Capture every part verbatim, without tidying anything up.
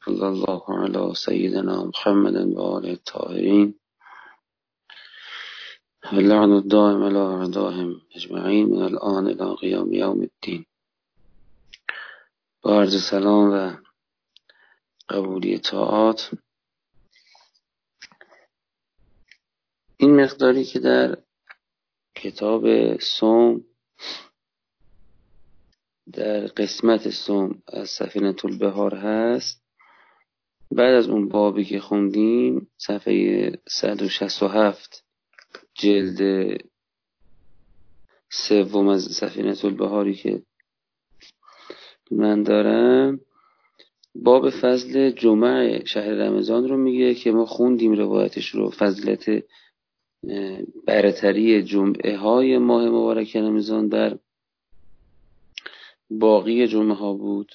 صلی الله علی سیدنا محمد و آله الطاهرین اللعن الدائم علی اعدائهم اجمعین من الآن الی قیام یوم الدین. با عرض سلام و قبولی طاعات، این مقداری که در کتاب صوم در قسمت صوم از سفینة البحار هست، بعد از اون بابی که خوندیم صفحه صد و شصت و هفت جلد سوم از سفینة البحاری که من دارم، باب فضل جمعه شهر رمضان رو میگه که ما خوندیم روایتش رو. فضلت برتری جمعه های ماه مبارک رمضان بر باقی جمعه ها بود.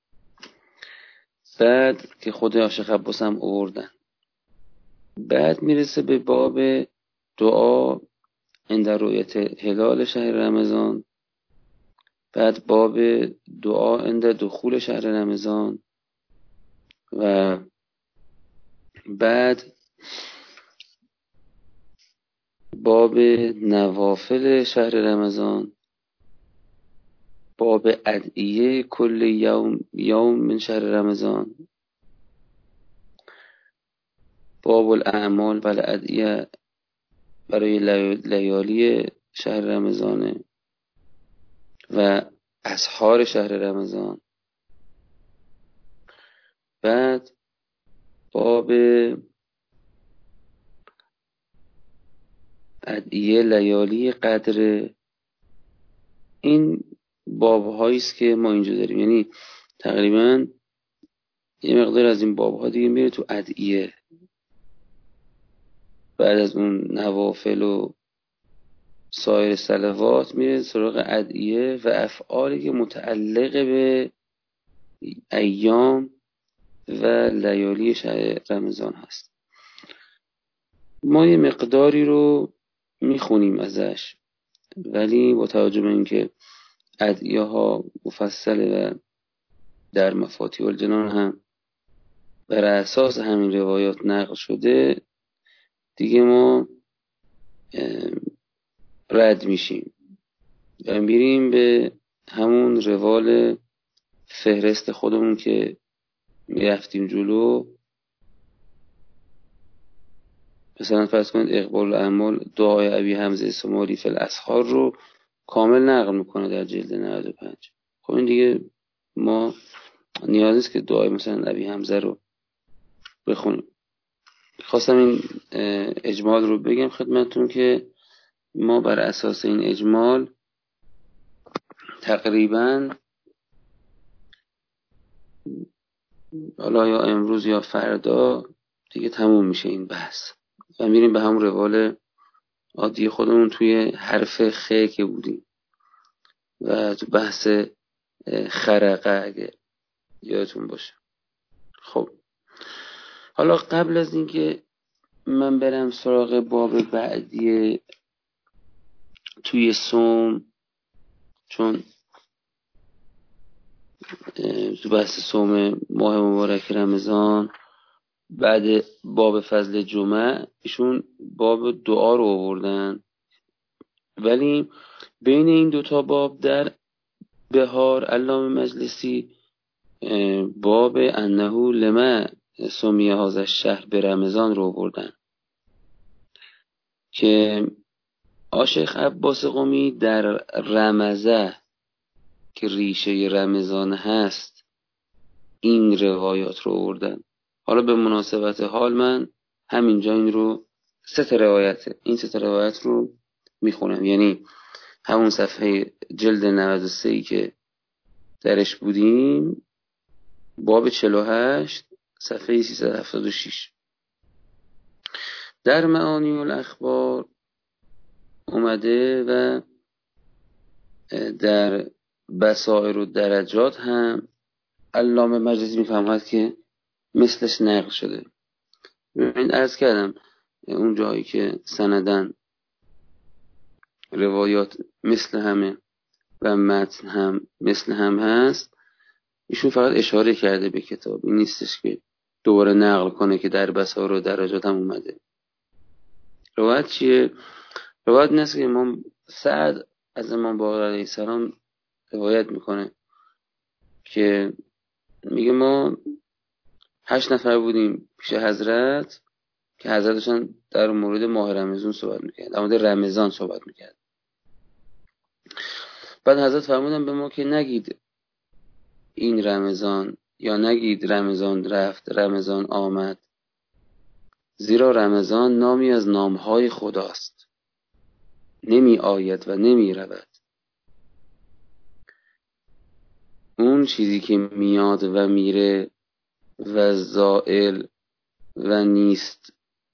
بعد که خود عاشق عباس هم آوردن، بعد میرسه به باب دعا عند رؤیت هلال شهر رمضان، بعد باب دعا عند دخول شهر رمضان، و بعد باب نوافل شهر رمضان، باب ادعیه کل یوم یوم من شهر رمضان، باب الاعمال و الادعیه برای لیالی شهر رمضان و اسحار شهر رمضان، بعد باب ادعیه لیالی قدر. این باب هایی است که ما اینجا داریم، یعنی تقریبا یه مقدار از این باب ها دیگه میره تو ادعیه. بعد از اون نوافل و سایر صلوات میره سراغ ادعیه و افعالی که متعلق به ایام و لیالی شهر رمضان هست. ما یه مقداری رو میخونیم ازش، ولی با توجه به اینکه ادعیه ها مفصله و در مفاتیح الجنان هم بر اساس همین روایات نقل شده، دیگه ما رد میشیم و میریم به همون روال فهرست خودمون که میرفتیم جلو. مثلا فرض کنید اقبال الاعمال دعای ابی حمزه سمالی فی الاسحار رو کامل نقل میکنه در جلد نود و پنج. خب این دیگه ما نیاز نیست که دعای مثلا ابی حمزه رو بخونیم. خواستم این اجمال رو بگم خدمتتون که ما بر اساس این اجمال تقریبا حالا یا امروز یا فردا دیگه تموم میشه این بحث و میریم به همون روال عادی خودمون توی حرف خ که بودیم و تو بحث خرقه اگه یادتون باشه. خب حالا قبل از اینکه من برم سراغ باب بعدی توی صوم، چون تو بحث صوم ماه مبارک رمضان بعد باب فضل جمعه ایشون باب دعا رو آوردن، ولی بین این دوتا باب در بهار علامه مجلسی باب انه لما سمیه هذا الشهر به رمضان رو آوردن که عاشق عباس قمی در رمضه که ریشه رمضان هست این روایات رو آوردن. حالا به مناسبت حال من همینجا این رو سه تا روایت این سه تا روایت رو میخونم، یعنی همون صفحه جلد نود و سه که درش بودیم باب چهل و هشت صفحه سیصد و هفتاد و شش در معانی الاخبار اومده و در بصائر و درجات هم علامه مجلسی میفهمد که مثلش نقل شده. من عرض کردم اون جایی که سندن روایات مثل همه و متن هم مثل هم هست، ایشون فقط اشاره کرده به کتاب، این نیستش که دوباره نقل کنه که در بسار و درجات هم اومده. روایت چیه؟ روایت نیست که امام سعد از امام باقر علیه السلام روایت میکنه که میگه ما هشت نفر بودیم پیش حضرت که حضرتشان در مورد ماه رمضان صحبت میکرد، در مورد رمضان صحبت میکرد. بعد حضرت فرمودن به ما که نگید این رمضان یا نگید رمضان رفت رمضان آمد، زیرا رمضان نامی از نامهای خداست، نمی آید و نمی رود. اون چیزی که میاد و میره و زائل و نیست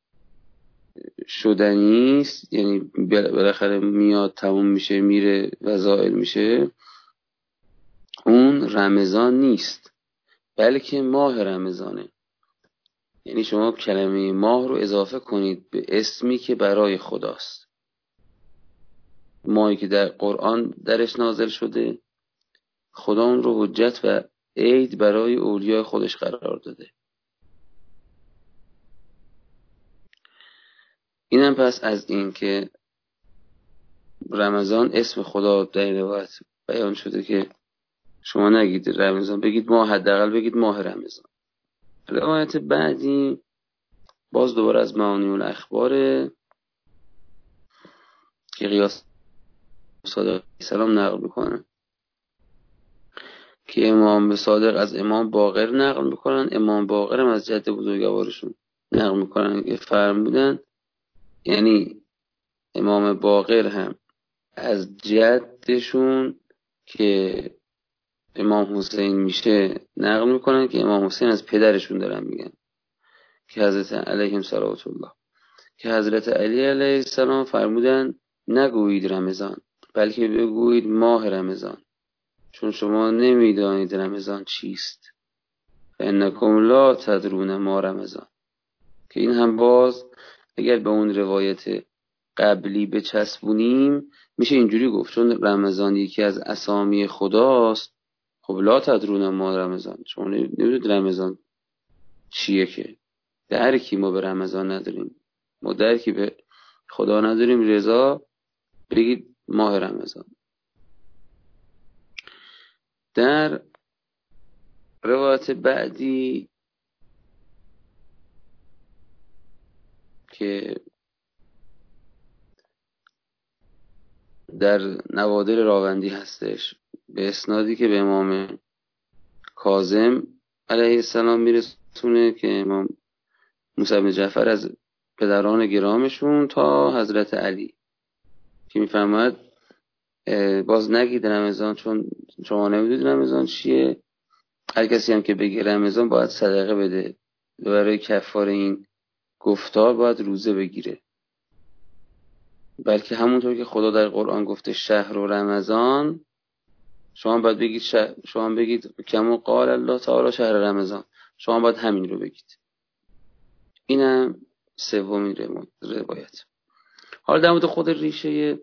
شدنیست، یعنی بالاخره میاد تموم میشه میره و زائل میشه، اون رمضان نیست بلکه ماه رمضانه. یعنی شما کلمه ماه رو اضافه کنید به اسمی که برای خداست، ماهی که در قرآن درش نازل شده، خدا اون رو حجت و عید برای اولیاء خودش قرار داده. اینم پس از این که رمضان اسم خدا در روایت بیان شده که شما نگید رمضان، بگید ماه، حداقل بگید ماه رمضان. روایت بعدی باز دوباره از معانی الاخباره که قیاس صادق سلام نقل میکنن که امام صادق از امام باقر نقل میکنن، امام باقر هم از جد بزرگوارشون نقل میکنن که فرمودن، یعنی امام باقر هم از جدشون که امام حسین میشه نقل میکنن که امام حسین از پدرشون دارن میگن که حضرت علیهم صلوات الله، که حضرت علی علیه السلام فرمودن نگویید رمضان بلکه بگویید ماه رمضان، چون شما نمیدانید رمضان چیست، فانکم لا تدرون ما رمضان. که این هم باز اگر به اون روایت قبلی بچسبونیم میشه اینجوری گفت چون رمضان یکی از اسامی خداست، خب لا تدرون ما رمضان، شما نمیدونید رمضان چیه، که درکی ما به رمضان نداریم، ما درکی به خدا نداریم، رضا بگید ماه رمضان. در روایت بعدی که در نوادر راوندی هستش به اسنادی که به امام کاظم علیه السلام میرسونه که امام موسی بن جعفر از پدران گرامشون تا حضرت علی که میفرماید باز نگید رمضان چون شما نمیدونید رمضان چیه، هر کسی هم که بگه رمضان باید صدقه بده، برای کفاره این گفتار باید روزه بگیره، بلکه همونطور که خدا در قرآن گفته شهر و رمضان، شما باید بگید شهر، شما بگید کما قال الله تعالی شهر رمضان، شما باید همین رو بگید. اینم سومین روایت. حالا در مورد خود ریشه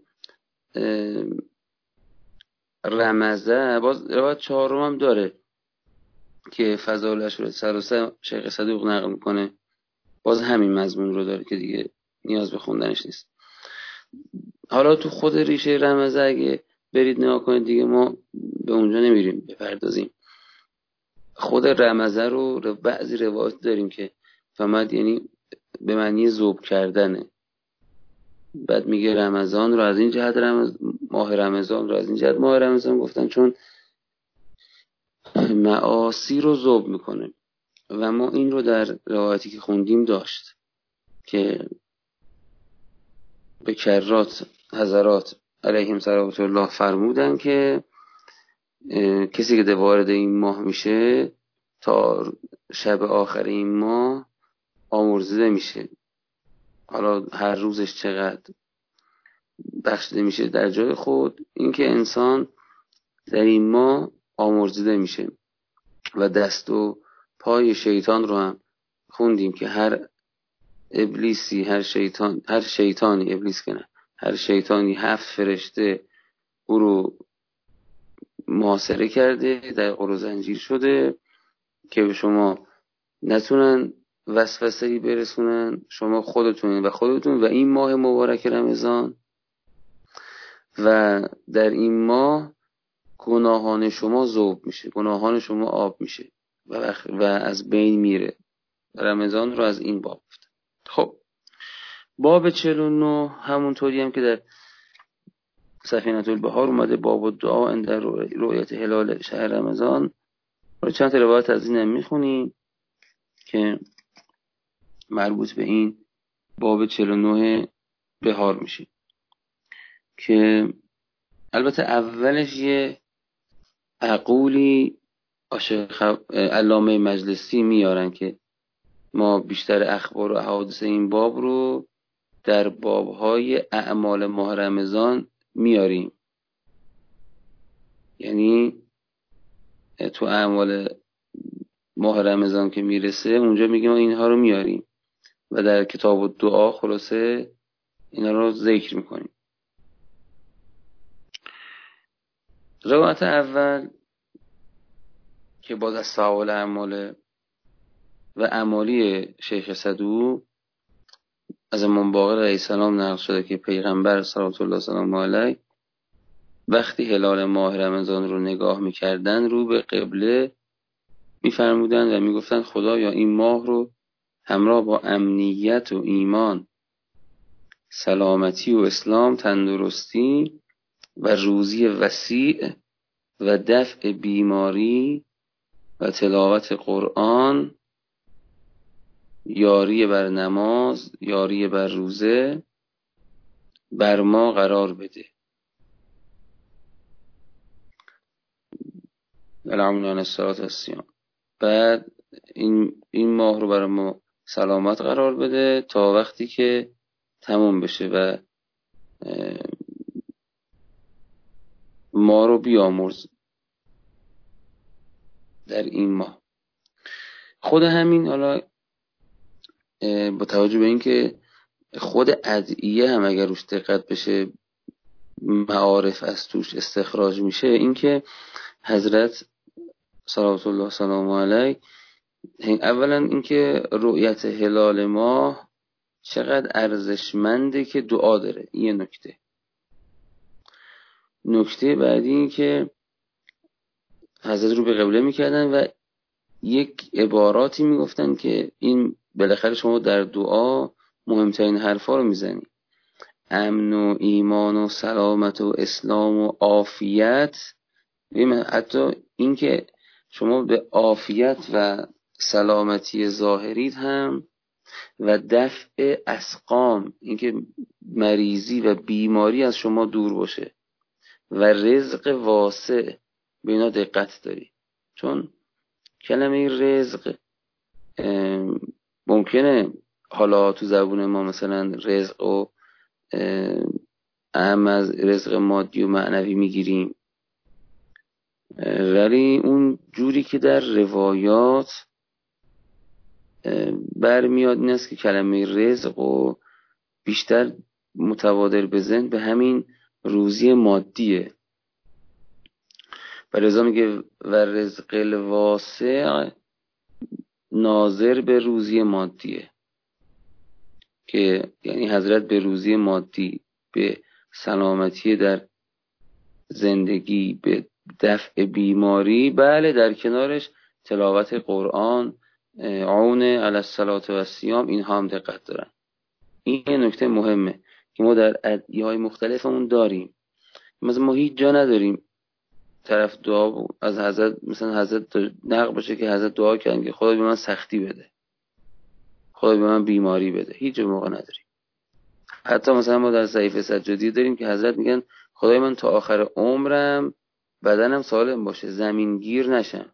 رمضان باز روایت چهارم هم داره که فضائل اشهر ثلاثه شیخ صدوق نقل میکنه، باز همین مضمون رو داره که دیگه نیاز به خوندنش نیست. حالا تو خود ریشه رمضان اگه برید نگاه کنید، دیگه ما به اونجا نمیریم بپردازیم. خود رمضان رو بعضی روایت داریم که فهمد یعنی به معنی ذوب کردنه، بعد میگه رمضان رو از این جهت رمضان، ماه رمضان رو از این جهت ماه رمضان گفتن چون معاصی رو ذوب میکنه. و ما این رو در روایتی که خوندیم داشت که به کرات حضرات علیهم صلوات الله فرمودن که کسی که وارد این ماه میشه تا شب آخر این ماه آمرزیده میشه، حالا هر روزش چقدر بخشیده میشه در جای خود، اینکه انسان در این ماه آمرزیده میشه. و دست و پای شیطان رو هم خوندیم که هر ابلیسی هر شیطان هر شیطانی ابلیس کنه هر شیطانی هفت فرشته او رو محاصره کرده، در قل و زنجیر شده که به شما نتونن وسوسه‌ای برسونن. شما خودتون و خودتون و این ماه مبارک رمضان و در این ماه گناهان شما ذوب میشه، گناهان شما آب میشه و, و از بین میره. رمضان رو از این باب گفتن. خب باب چهل و نه همونطوری هم که در سفینة البحار اومده، باب الدعا عند رؤیت هلال شهر رمضان. رو چند تا روایت از این هم میخونیم که مربوط به این باب چهل و نه بهار میشه، که البته اولش یه عقولی علامه مجلسی میارن که ما بیشتر اخبار و احادیث این باب رو در بابهای اعمال ماه رمضان میاریم. یعنی تو اعمال ماه رمضان که میرسه اونجا میگیم اینها رو میاریم و در کتاب الدعا خلاصه اینا رو ذکر میکنیم. روایت اول که باز از صحابه اعمال و اعمالی شیخ صدوق از امام باقر علیه السلام نقل شده که پیغمبر صلوات الله سلام علیه وقتی هلال ماه رمضان رو نگاه میکردن رو به قبله میفرمودن و میگفتن خدایا این ماه رو همراه با امنیت و ایمان، سلامتی و اسلام، تندرستی و روزی وسیع و دفع بیماری و تلاوت قرآن، یاری بر نماز، یاری بر روزه بر ما قرار بده. العون عن الصلاة والصیام. بعد این این ماه رو برای ما سلامت قرار بده تا وقتی که تموم بشه و ما رو بیامرز در این ماه. خود همین حالا با توجه به این که خود ادعیه هم اگر روش دقت بشه معارف از توش استخراج میشه، این که حضرت صلوات الله سلام علیه اولا این که رؤیت هلال ماه چقدر ارزشمنده که دعا داره. این نکته. نکته بعدی این که حضرت رو به قبله میکردن و یک عباراتی میگفتن که این بالاخره شما در دعا مهمترین حرفا رو میزنی، امن و ایمان و سلامت و اسلام و عافیت. حتی این که شما به عافیت و سلامتی ظاهرید هم و دفع اسقام، این که مریضی و بیماری از شما دور باشه و رزق واسع، به اینا دقت داری. چون کلمه رزق ممکنه حالا تو زبون ما مثلا رزق و اهم از رزق مادی و معنوی میگیریم، ولی اون جوری که در روایات برمیاد این است که کلمه رزق و بیشتر متبادر به ذهن به همین روزی مادیه و رضا میگه و رزق الواسع ناظر به روزی مادیه، که یعنی حضرت به روزی مادی، به سلامتی در زندگی، به دفع بیماری، بله در کنارش تلاوت قرآن، عون علی الصلاة و الصیام، این هم دقت دارن. این نکته مهمه که ما در ادعیه‌های مختلفمون داریم. مثلا ما هیچ جا نداریم طرف دعا از حضرت مثلا حضرت نقل باشه که حضرت دعا کردن که خدا به من سختی بده، خدا به من بیماری بده. هیچ موقع نداریم. حتی مثلا ما در صحیفه سجادی داریم که حضرت میگن خدای من تا آخر عمرم بدنم سالم باشه، زمینگیر نشم.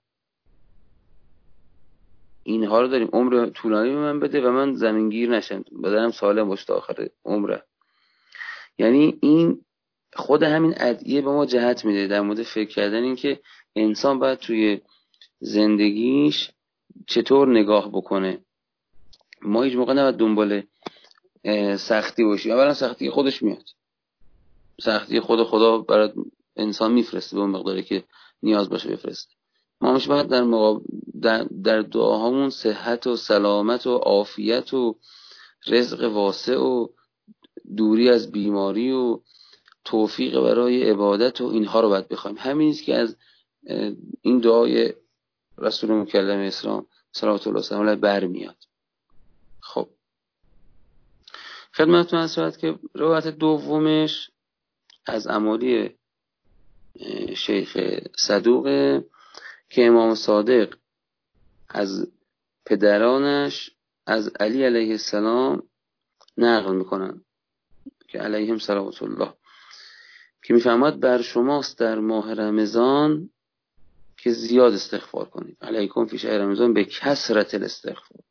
اینها رو داریم. عمر طولانی به من بده و من زمینگیر نشم، بدنم سالم باشه تا آخر عمرم. یعنی این خود همین ادعیه به ما جهت میده در مورد فکر کردن این که انسان باید توی زندگیش چطور نگاه بکنه. ما هیچ موقع نباید دنبال سختی باشیم. اولا سختی خودش میاد، سختی خود خدا برات انسان میفرسته به اون مقداری که نیاز باشه بفرسته. ما همش باید در, مقاب... در در دعاهامون صحت و سلامت و عافیت و رزق واسع و دوری از بیماری و توفیق برای عبادت و اینها رو باید بخوایم. همین است که از این دعای رسول مکلم اسلام صلوات الله علیه و آله برمیاد. خب خدمتتون عرض شود که روایت دومش از امالی شیخ صدوقه که امام صادق از پدرانش از علی علیه السلام نقل میکنن که علیهم صلوات الله، که میفرماد بر شماست در ماه رمضان که زیاد استغفار کنید. علیکم فی شهر رمضان به کثرت الاستغفار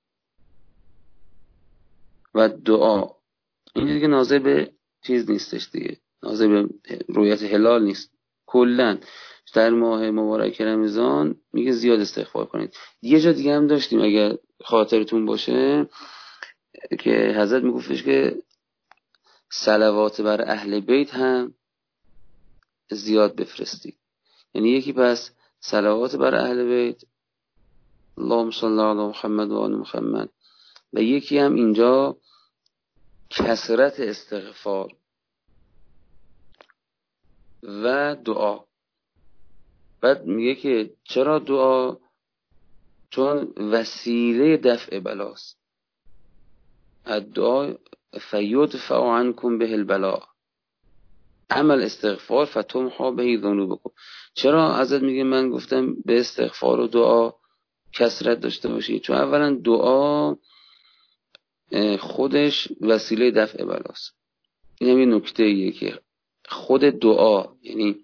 و دعا. این دیگه ناظر به چیز نیستش دیگه، ناظر به رویت هلال نیست، کلن در ماه مبارک رمضان میگه زیاد استغفار کنید. یه جا دیگه هم داشتیم اگر خاطرتون باشه که حضرت میگفتش که صلوات بر اهل بیت هم زیاد بفرستید. یعنی یکی پس صلوات بر اهل بیت اللهم صل علی محمد و آل محمد، و یکی هم اینجا کثرت استغفار و دعا. بعد میگه که چرا دعا؟ چون وسیله دفع بلاست. الدعا فیدفع عنکم به البلاء، عمل استغفار فتمحا به ذنوبکم. چرا حضرت میگه من گفتم به استغفار و دعا کثرت داشته باشید؟ چون اولا دعا خودش وسیله دفع بلاست. این هم یه نکته ایه که خود دعا، یعنی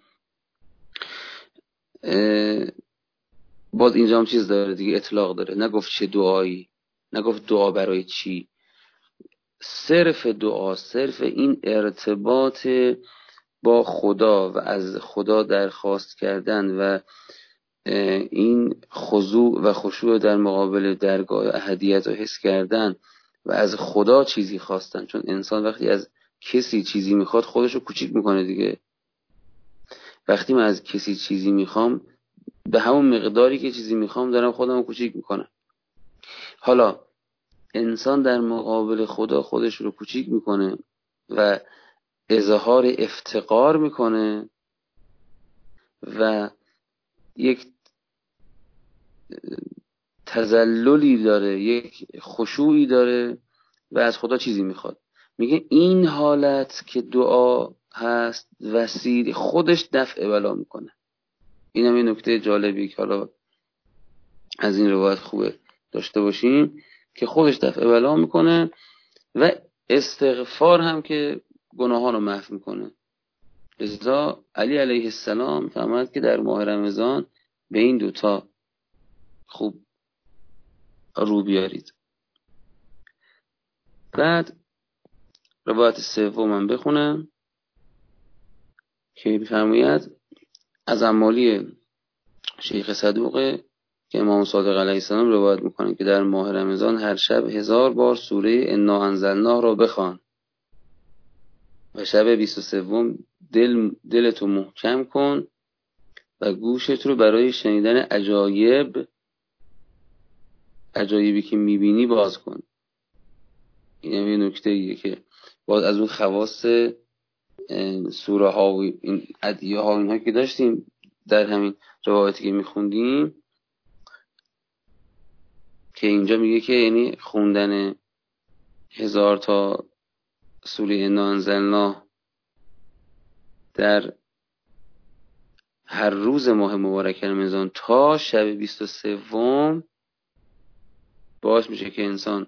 باز اینجا هم چیز داره دیگه، اطلاق داره، نگفت چه دعایی، نگفت دعا برای چی، صرف دعا، صرف این ارتباط با خدا و از خدا درخواست کردن و این خضوع و خشوع در مقابل درگاه احدیت رو حس کردن و از خدا چیزی خواستن. چون انسان وقتی از کسی چیزی میخواد خودش رو کوچیک میکنه دیگه. وقتی من از کسی چیزی میخوام به همون مقداری که چیزی میخوام دارم خودم رو کوچیک میکنم. حالا انسان در مقابل خدا خودش رو کوچیک میکنه و اظهار افتقار میکنه و یک تذللی داره، یک خشوعی داره و از خدا چیزی میخواد. میگه این حالت که دعا هست وسیله خودش دفع بلا میکنه. این هم یه نکته جالبی که حالا از این روایت خوبه داشته باشیم که خودش دفع بلا میکنه و استغفار هم که گناهان رو محو میکنه. لذا علی علیه السلام فرمود که در ماه رمضان به این دوتا خوب رو بیارید. بعد روایت سوم بخونم که می‌فرماید از امالی شیخ صدوقه که امام صادق علیه السلام روایت میکنه که در ماه رمضان هر شب هزار بار سوره انا انزلناه را بخوان و شب بیست و سوم دل دلتو محکم کن و گوشت رو برای شنیدن عجایب عجایبی که میبینی باز کن. این هم یه نکته ایه که باز از اون خواص سوره ها و این ادعیه ها اینها که داشتیم در همین روایتی که میخوندیم که اینجا میگه که یعنی خوندن هزار تا سوره انا انزلناه در هر روز ماه مبارک رمضان تا شب بیست و سوم باعث میشه که انسان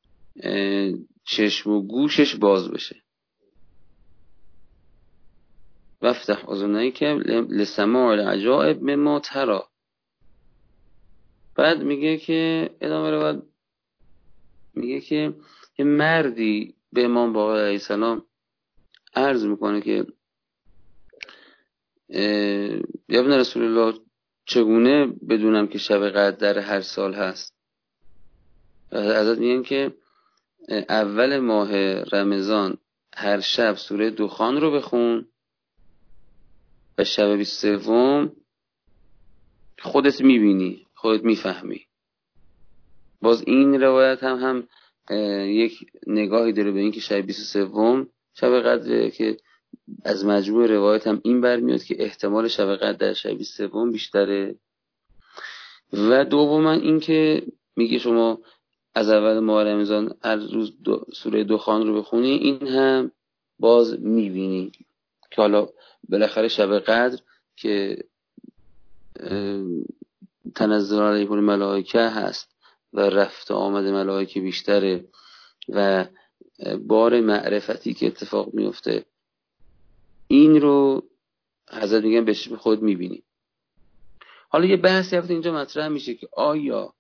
چشم و گوشش باز بشه. وفتح اذنیک که لسماع العجائب مما تری. بعد میگه که ادامه رو بعد میگه که یه مردی به امام باقر علیه السلام عرض میکنه که یا ابن رسول الله چگونه بدونم که شب قدر در هر سال هست؟ حضرت میگن که اول ماه رمضان هر شب سوره دخان رو بخون و شب بیست و سوم خودت میبینی، خودت میفهمی. باز این روایت هم هم یک نگاهی داره به این که شب بیست و سوم شب قدره، که از مجموع روایت هم این برمیاد که احتمال شب قدر در شب بیست و سوم بیشتره. و دوما این که میگه شما از اول ماه رمضان هر روز دو سوره دخان رو بخونی، این هم باز میبینی که حالا بالاخره شب قدر که تنزل علیه الملائکه هست و رفت آمد ملائکه بیشتره و بار معرفتی که اتفاق میفته، این رو حضرت میگن به خود میبینی. حالا یه بحثی هفته اینجا مطرح میشه که آیا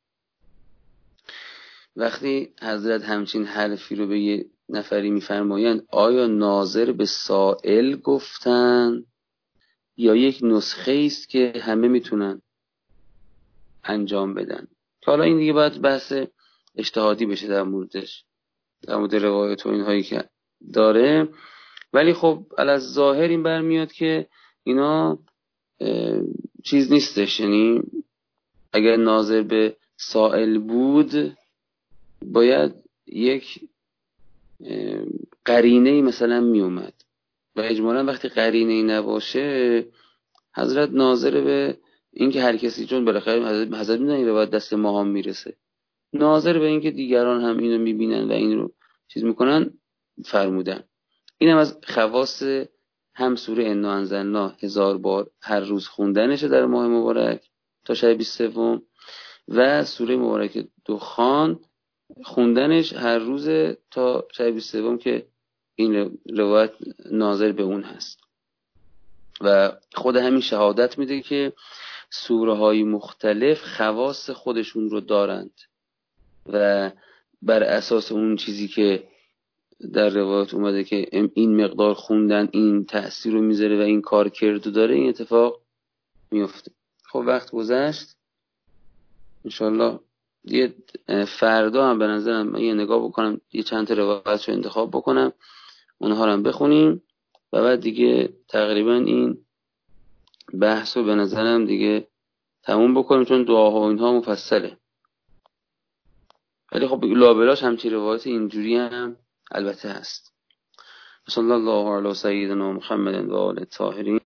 وقتی حضرت همچین حرفی رو به یه نفری میفرمایند، آیا ناظر به سائل گفتن یا یک نسخه است که همه میتونن انجام بدن؟ که حالا این دیگه باید بحث اجتهادی بشه در موردش، در مورد روایت و اینهایی که داره. ولی خب از ظاهر این برمیاد که اینا چیز نیستش، یعنی اگر ناظر به سائل بود باید یک قرینه‌ای مثلا می اومد و اجمالا وقتی قرینه‌ای نباشه حضرت ناظر به این که هر کسی، چون بالاخره حضرت, حضرت میدونن این باید دست ما هم میرسه، ناظر به این که دیگران هم اینو میبینن و این رو چیز میکنن فرمودن. این هم از خواص هم سوره انا انزلنا هزار بار هر روز خوندنشه در ماه مبارک تا شب بیست و سوم و سوره مبارک دخان خوندنش هر روز تا شب بیست و سوم که این روایت ناظر به اون هست. و خود همین شهادت میده که سوره های مختلف خواص خودشون رو دارند و بر اساس اون چیزی که در روایت اومده که این مقدار خوندن این تأثیر رو میذاره و این کار کردو داره، این اتفاق میفته. خب وقت گذشت، انشالله یه فردا هم به نظرم من یه نگاه بکنم، یه چند تا روایت رو انتخاب بکنم، اونها رو هم بخونیم و بعد دیگه تقریبا این بحث رو به نظرم دیگه تموم بکنیم، چون دعاها و اینها مفصله. ولی خب لابلاش همچین روایت اینجوری هم البته هست. صلی الله علی سیدنا محمد و آله الطاهرین.